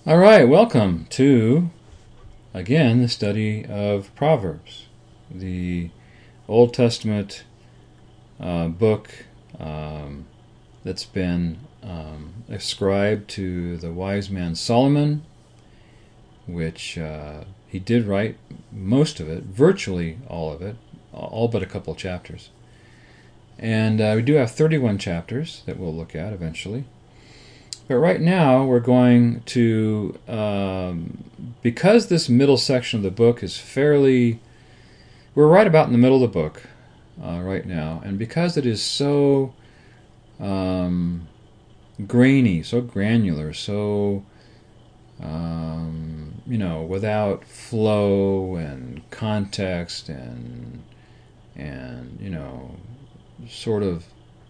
All right, welcome to, again, the study of Proverbs, the Old Testament book that's been ascribed to the wise man Solomon, which he did write most of it, virtually all of it, all but a couple chapters. And we do have 31 chapters that we'll look at eventually. But right now we're going to, because this middle section of the book is we're right about in the middle of the book right now, and because it is so grainy, so granular, so, without flow and context and sort of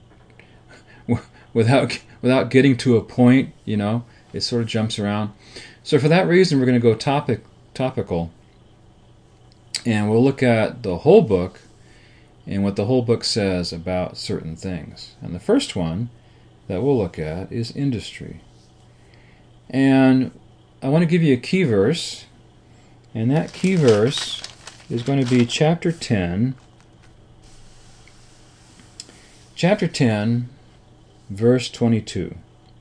without getting to a point, it sort of jumps around. So for that reason, we're going to go topical, and we'll look at the whole book and what the whole book says about certain things. And the first one that we'll look at is industry. And I want to give you a key verse, and that key verse is going to be chapter 10, verse 22.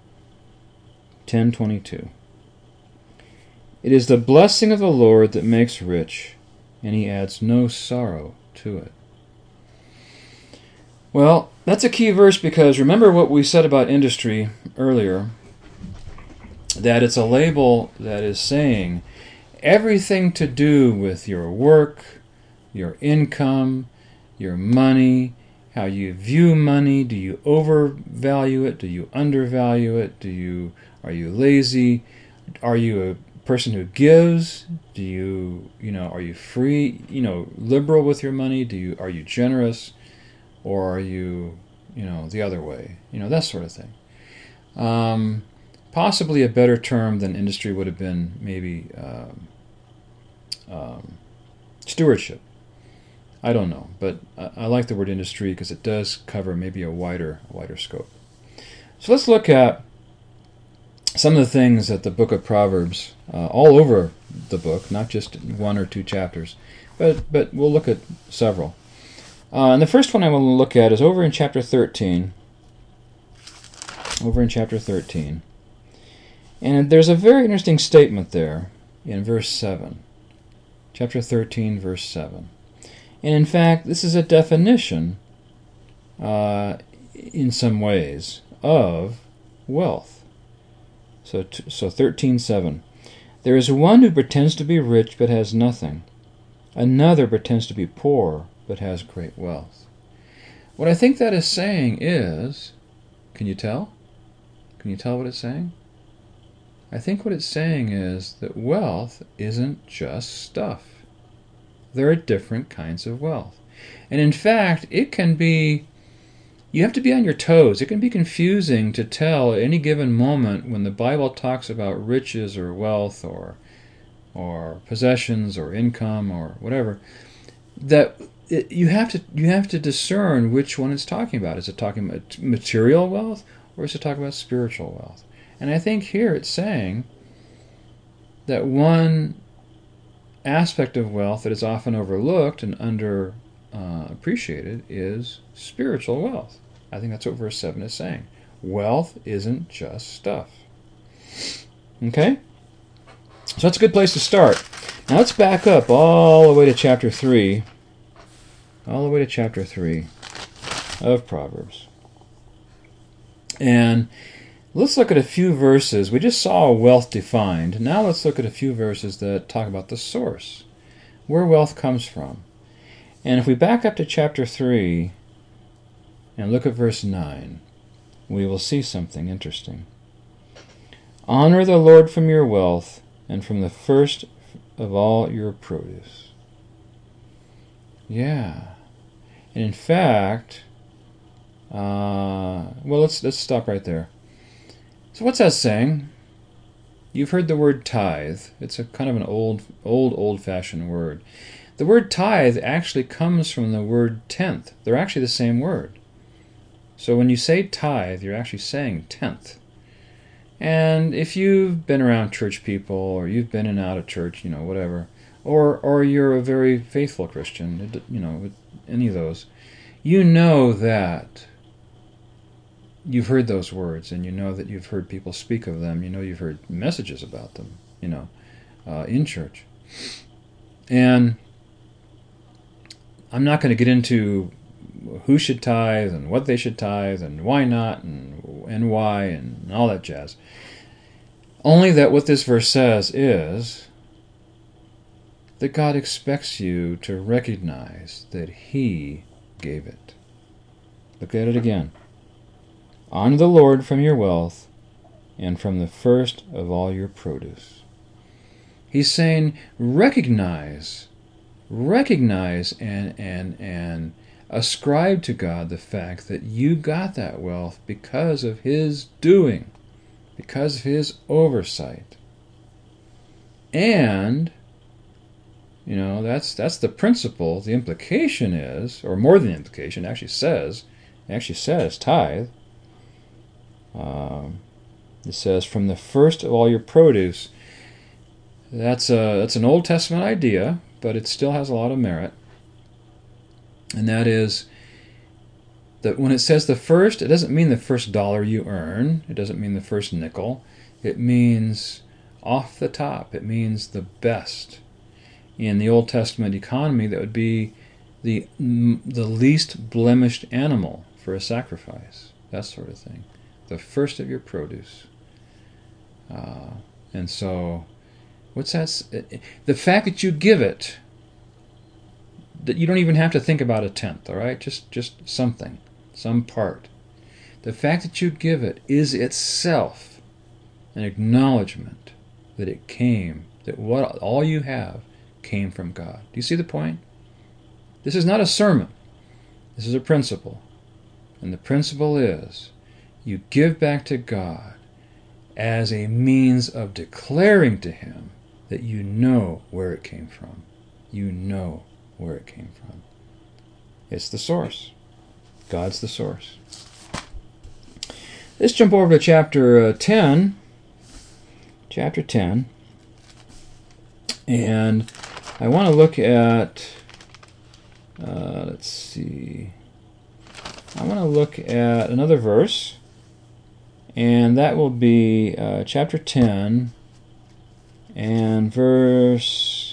10:22. It is the blessing of the Lord that makes rich, and he adds no sorrow to it. Well, that's a key verse because remember what we said about industry earlier, that it's a label that is saying everything to do with your work, your income, your money, how you view money. Do you overvalue it? Do you undervalue it? Are you lazy? Are you a person who gives? Are you free, liberal with your money? Are you generous? Or are you, the other way? That sort of thing. Possibly a better term than industry would have been maybe stewardship. I don't know, but I like the word industry because it does cover maybe a wider scope. So let's look at some of the things that the book of Proverbs, all over the book, not just one or two chapters, but we'll look at several. And the first one I want to look at is over in chapter 13. And there's a very interesting statement there in verse 7. Chapter 13, verse 7. And in fact, this is a definition, in some ways, of wealth. So 13:7. There is one who pretends to be rich but has nothing. Another pretends to be poor but has great wealth. What I think that is saying is, can you tell? Can you tell what it's saying? I think what it's saying is that wealth isn't just stuff. There are different kinds of wealth. And in fact, you have to be on your toes. It can be confusing to tell at any given moment when the Bible talks about riches or wealth or possessions or income or whatever, that you have to discern which one it's talking about. Is it talking about material wealth or is it talking about spiritual wealth? And I think here it's saying that one aspect of wealth that is often overlooked and underappreciated is spiritual wealth. I think that's what verse 7 is saying. Wealth isn't just stuff. Okay? So that's a good place to start. Now let's back up all the way to chapter 3. All the way to chapter 3 of Proverbs. And let's look at a few verses. We just saw wealth defined. Now let's look at a few verses that talk about the source, where wealth comes from. And if we back up to chapter 3 and look at verse 9, we will see something interesting. Honor the Lord from your wealth and from the first of all your produce. Yeah. And in fact, let's stop right there. So what's that saying? You've heard the word tithe. It's a kind of an old-fashioned word. The word tithe actually comes from the word tenth. They're actually the same word. So when you say tithe, you're actually saying tenth. And if you've been around church people, or you've been in and out of church, whatever, or you're a very faithful Christian, any of those, you know that you've heard those words, and you know that you've heard people speak of them. You know you've heard messages about them, in church. And I'm not going to get into who should tithe and what they should tithe and why not and why and all that jazz. Only that what this verse says is that God expects you to recognize that He gave it. Look at it again. Honor the Lord from your wealth and from the first of all your produce. He's saying recognize and ascribe to God the fact that you got that wealth because of His doing, because of His oversight. And, that's the principle. The implication is, or more than the implication, it actually says tithe. It says, from the first of all your produce. That's an Old Testament idea, but it still has a lot of merit. And that is that when it says the first, it doesn't mean the first dollar you earn. It doesn't mean the first nickel. It means off the top. It means the best. In the Old Testament economy, that would be the least blemished animal for a sacrifice. That sort of thing. The first of your produce. And so, what's that? The fact that you give it, that you don't even have to think about a tenth, all right? Just something, some part. The fact that you give it is itself an acknowledgement that it came, that what all you have came from God. Do you see the point? This is not a sermon. This is a principle. And the principle is you give back to God as a means of declaring to Him that you know where it came from. You know where it came from. It's the source. God's the source. Let's jump over to chapter 10. Chapter 10. And I want to look at, let's see. I want to look at another verse. And that will be chapter 10 and verse...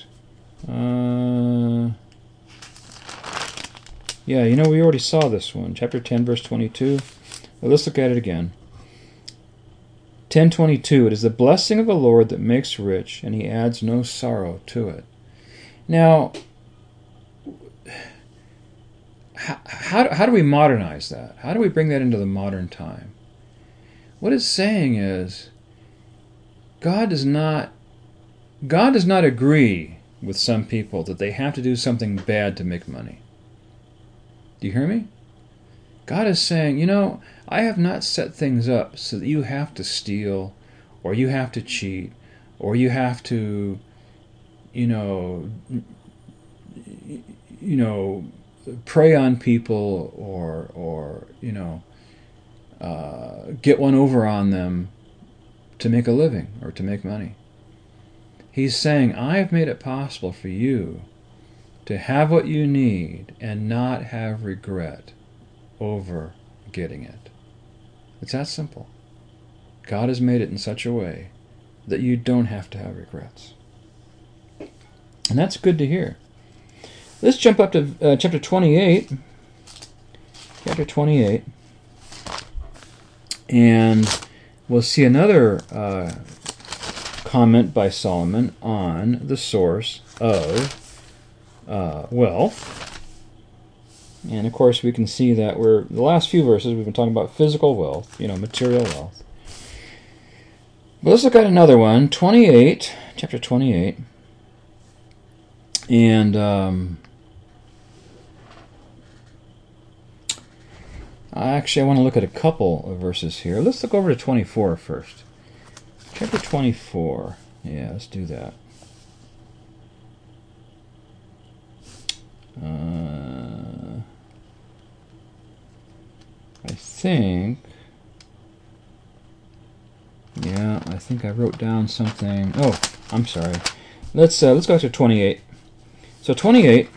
we already saw this one. Chapter 10, verse 22. Well, let's look at it again. 10:22. It is the blessing of the Lord that makes rich, and He adds no sorrow to it. Now, how do we modernize that? How do we bring that into the modern time? What it's saying is, God does not agree with some people that they have to do something bad to make money. Do you hear me? God is saying, I have not set things up so that you have to steal, or you have to cheat, or you have to, prey on people, or get one over on them to make a living or to make money. He's saying, I have made it possible for you to have what you need and not have regret over getting it. It's that simple. God has made it in such a way that you don't have to have regrets. And that's good to hear. Let's jump up to chapter 28. Chapter 28. And we'll see another comment by Solomon on the source of wealth. And of course we can see that the last few verses we've been talking about physical wealth, material wealth. But let's look at another one, 28, chapter 28. And actually I want to look at a couple of verses here. Let's look over to 24 first. Chapter 24. Yeah, let's do that. I think... Yeah, think I wrote down something. Oh, I'm sorry. Let's go to 28. So 28,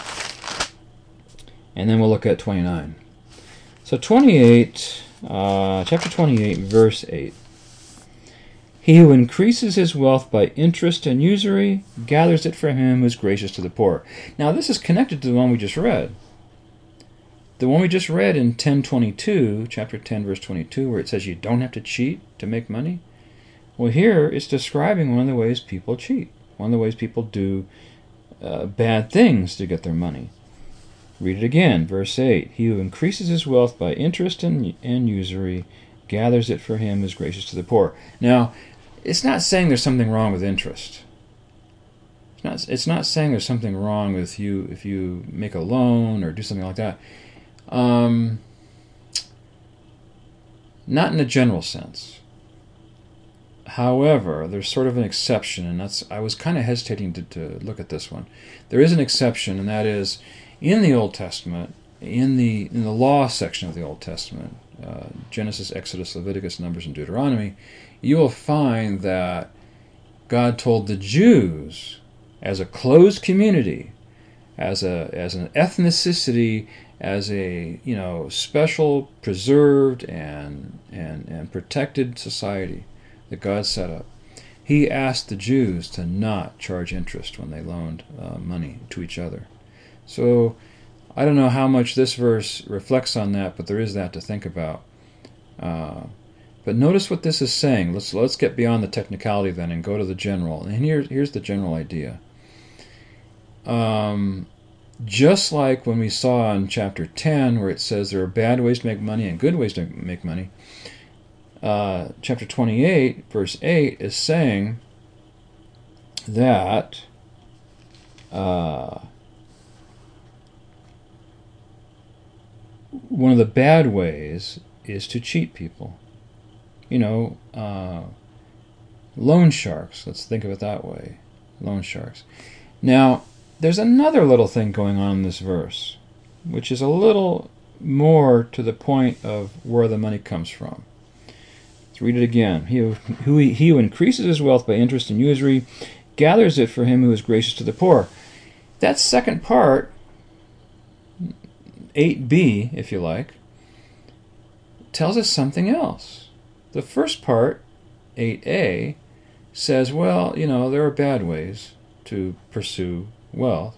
and then we'll look at 29. So 28, chapter 28, verse 8. He who increases his wealth by interest and usury gathers it for him who is gracious to the poor. Now this is connected to the one we just read. The one we just read in 10:22, chapter 10, verse 22, where it says you don't have to cheat to make money. Well, here it's describing one of the ways people cheat. One of the ways people do bad things to get their money. Read it again, verse 8. He who increases his wealth by interest and usury gathers it for him who is gracious to the poor. Now, it's not saying there's something wrong with interest. It's not saying there's something wrong with you if you make a loan or do something like that. Not in a general sense. However, there's sort of an exception, and I was kind of hesitating to look at this one. There is an exception, and that is in the Old Testament, in the law section of the Old Testament, Genesis, Exodus, Leviticus, Numbers, and Deuteronomy, you will find that God told the Jews, as a closed community, as an ethnicity, as a special, preserved, and protected society that God set up. He asked the Jews to not charge interest when they loaned money to each other. So I don't know how much this verse reflects on that, but there is that to think about. But notice what this is saying. Let's get beyond the technicality then and go to the general. And here's the general idea. Just like when we saw in chapter 10 where it says there are bad ways to make money and good ways to make money, chapter 28, verse 8 is saying that one of the bad ways is to cheat people. Loan sharks. Let's think of it that way. Loan sharks. Now, there's another little thing going on in this verse, which is a little more to the point of where the money comes from. Let's read it again. He who increases his wealth by interest and usury gathers it for him who is gracious to the poor. That second part, 8b, if you like, tells us something else. The first part, 8a, says, well, there are bad ways to pursue wealth.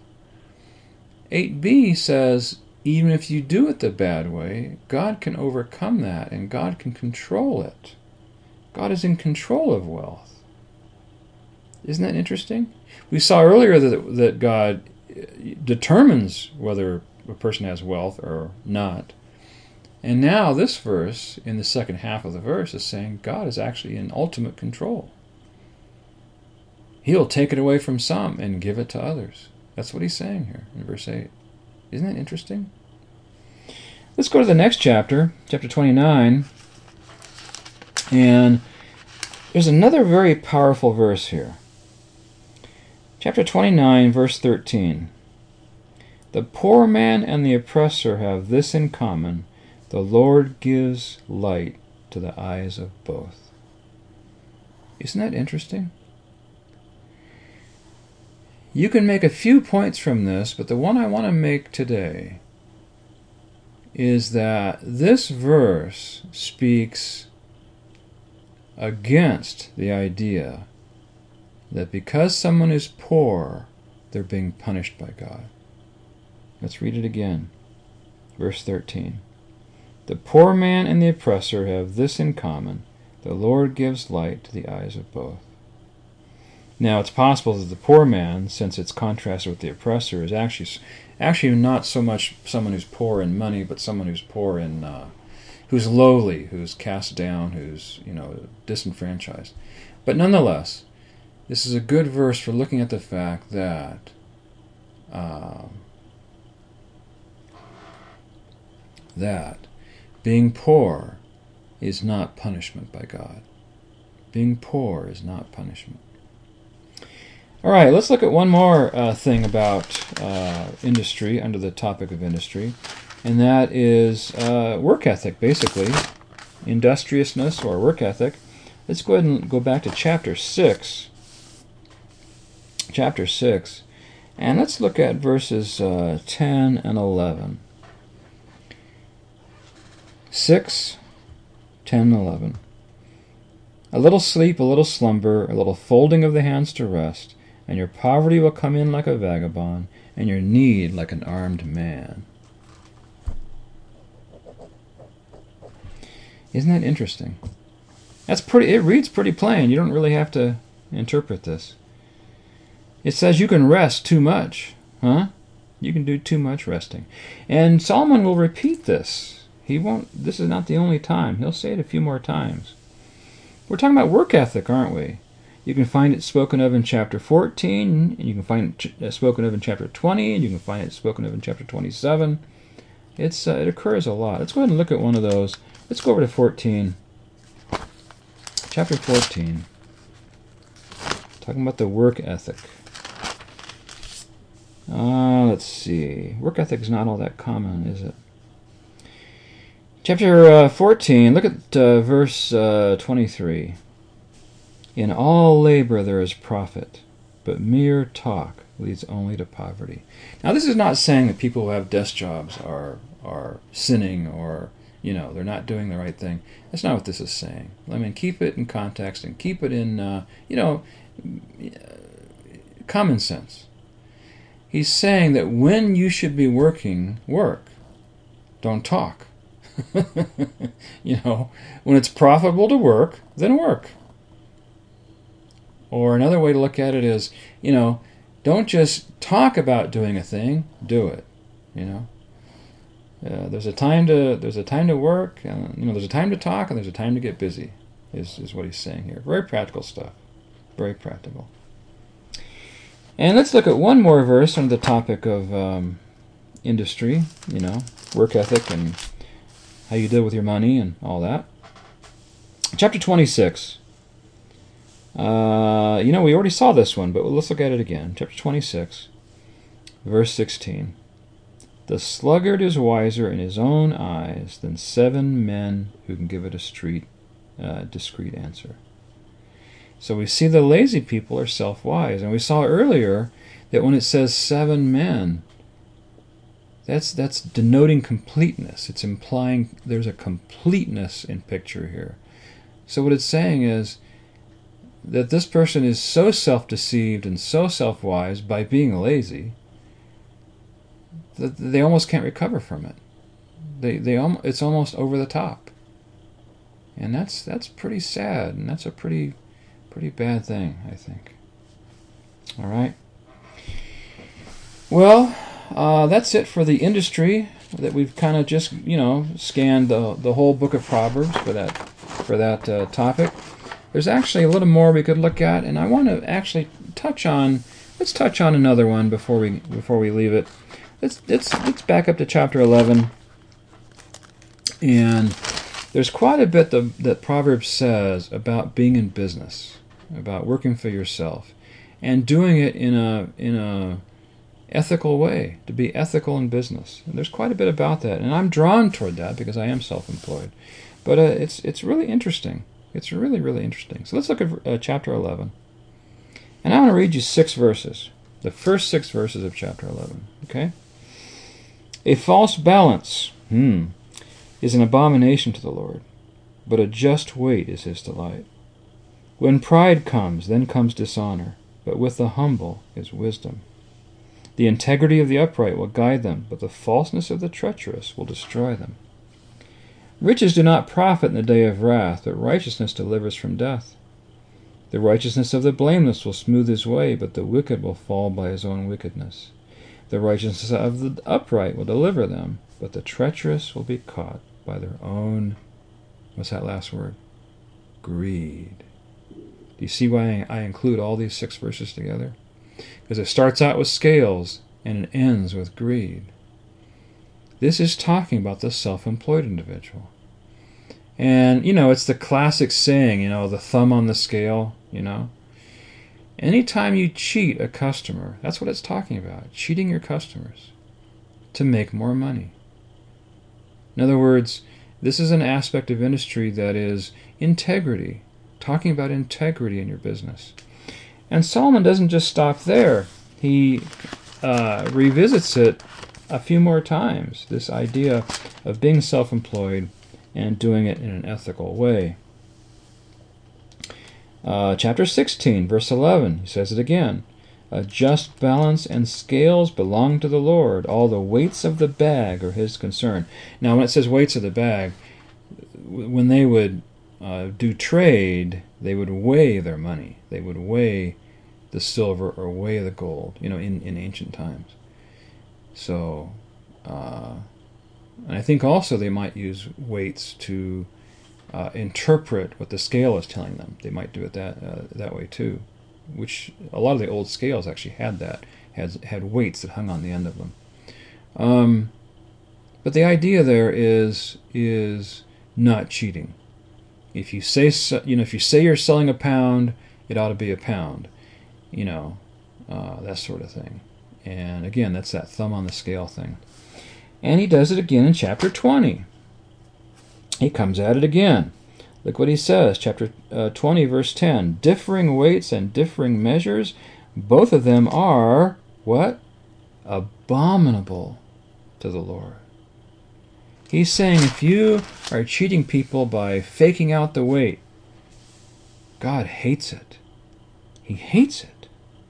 8b says, even if you do it the bad way, God can overcome that and God can control it. God is in control of wealth. Isn't that interesting? We saw earlier that God determines whether a person has wealth or not. And now this verse, in the second half of the verse, is saying God is actually in ultimate control. He'll take it away from some and give it to others. That's what he's saying here in verse 8. Isn't that interesting? Let's go to the next chapter, chapter 29. And there's another very powerful verse here. Chapter 29, verse 13. The poor man and the oppressor have this in common: the Lord gives light to the eyes of both. Isn't that interesting? You can make a few points from this, but the one I want to make today is that this verse speaks against the idea that because someone is poor, they're being punished by God. Let's read it again. Verse 13. The poor man and the oppressor have this in common: the Lord gives light to the eyes of both. Now, it's possible that the poor man, since it's contrasted with the oppressor, is actually not so much someone who's poor in money, but someone who's poor in, who's lowly, who's cast down, who's disenfranchised. But nonetheless, this is a good verse for looking at the fact that being poor is not punishment by God. Being poor is not punishment. All right, let's look at one more thing about industry under the topic of industry, and that is work ethic, basically. Industriousness or work ethic. Let's go ahead and go back to chapter 6. Chapter 6. And let's look at verses 10 and 11. 6, 10, 11. A little sleep, a little slumber, a little folding of the hands to rest, and your poverty will come in like a vagabond, and your need like an armed man. Isn't that interesting? It reads pretty plain. You don't really have to interpret this. It says you can rest too much. Huh? You can do too much resting. And Solomon will repeat this. This is not the only time. He'll say it a few more times. We're talking about work ethic, aren't we? You can find it spoken of in chapter 14, and you can find it spoken of in chapter 20, and you can find it spoken of in chapter 27. It occurs a lot. Let's go ahead and look at one of those. Let's go over to 14. Chapter 14. Talking about the work ethic. Let's see. Work ethic is not all that common, is it? Chapter 14, look at verse 23. In all labor there is profit, but mere talk leads only to poverty. Now this is not saying that people who have desk jobs are sinning or, they're not doing the right thing. That's not what this is saying. I mean, keep it in context and keep it in, common sense. He's saying that when you should be working, work. Don't talk. When it's profitable to work, then work. Or another way to look at it is, don't just talk about doing a thing, do it. There's a time to work, and there's a time to talk, and there's a time to get busy. Is what he's saying here. Very practical stuff. Very practical. And let's look at one more verse on the topic of industry. Work ethic and how you deal with your money and all that. Chapter 26. We already saw this one, but let's look at it again. Chapter 26, verse 16. The sluggard is wiser in his own eyes than 7 men who can give it a discreet answer. So we see the lazy people are self-wise. And we saw earlier that when it says 7 men, that's denoting completeness. It's implying there's a completeness in picture here. So what it's saying is that this person is so self-deceived and so self-wise by being lazy that they almost can't recover from it. It's almost over the top. And that's pretty sad, and that's a pretty bad thing, I think. All right. Well, that's it for the industry that we've kind of just, scanned the whole book of Proverbs for that topic. There's actually a little more we could look at, and I want to actually let's touch on another one before we leave it. Let's back up to chapter 11. And there's quite a bit that Proverbs says about being in business, about working for yourself, and doing it in a ethical way, to be ethical in business. And there's quite a bit about that, and I'm drawn toward that because I am self-employed. But it's really interesting. It's really, really interesting. So let's look at chapter 11. And I want to read you 6 verses, the first 6 verses of chapter 11. Okay? A false balance is an abomination to the Lord, but a just weight is his delight. When pride comes, then comes dishonor, but with the humble is wisdom. The integrity of the upright will guide them, but the falseness of the treacherous will destroy them. Riches do not profit in the day of wrath, but righteousness delivers from death. The righteousness of the blameless will smooth his way, but the wicked will fall by his own wickedness. The righteousness of the upright will deliver them, but the treacherous will be caught by their own, what's that last word? Greed. Do you see why I include all these 6 verses together? Because it starts out with scales, and it ends with greed. This is talking about the self-employed individual. And, it's the classic saying, the thumb on the scale, Anytime you cheat a customer, that's what it's talking about, cheating your customers to make more money. In other words, this is an aspect of industry that is integrity, talking about integrity in your business. And Solomon doesn't just stop there. He revisits it a few more times, this idea of being self-employed and doing it in an ethical way. Chapter 16, verse 11, he says it again. A just balance and scales belong to the Lord. All the weights of the bag are his concern. Now, when it says weights of the bag, when they would do trade, they would weigh their money. They would weigh the silver or weigh the gold, in ancient times. So, and I think also they might use weights to interpret what the scale is telling them. They might do it that way too, which a lot of the old scales actually had that, had weights that hung on the end of them. But the idea there is not cheating. If you say if you say you're selling a pound, it ought to be a pound, that sort of thing. And again, that's that thumb on the scale thing. And he does it again in chapter 20. He comes at it again. Look what he says, chapter 20, verse 10. Differing weights and differing measures, both of them are, what? Abominable to the Lord. He's saying if you are cheating people by faking out the weight, God hates it. He hates it.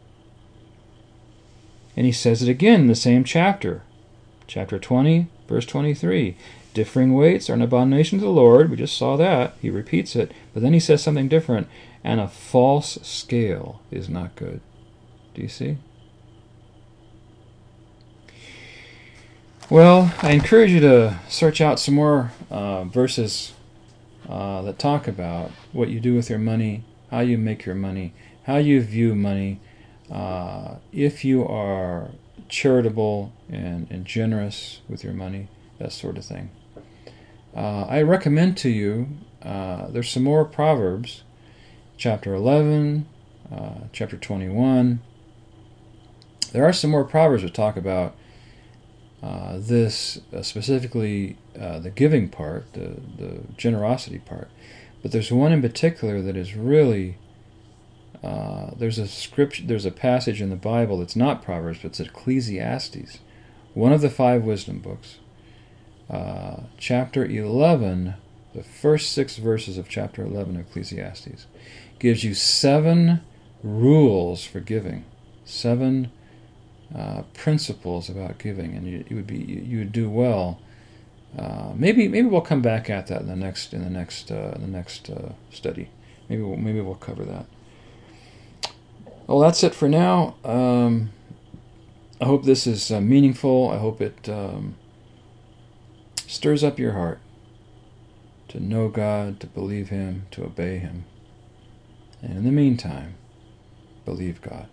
And he says it again in the same chapter. Chapter 20, verse 23. Differing weights are an abomination to the Lord. We just saw that. He repeats it. But then he says something different. And a false scale is not good. Do you see? Well, I encourage you to search out some more verses that talk about what you do with your money, how you make your money, how you view money, if you are charitable and generous with your money, that sort of thing. I recommend to you, there's some more Proverbs, chapter 11, chapter 21. There are some more Proverbs that talk about this, specifically the giving part, the generosity part. But there's one in particular that is really, there's a passage in the Bible that's not Proverbs, but it's Ecclesiastes, one of the 5 wisdom books. Chapter 11, the first 6 verses of chapter 11 of Ecclesiastes, gives you 7 rules for giving, 7 principles about giving, and you would do well. Maybe we'll come back at that in the next study. Maybe we'll cover that. Well, that's it for now. I hope this is meaningful. I hope it stirs up your heart to know God, to believe Him, to obey Him. And in the meantime, believe God.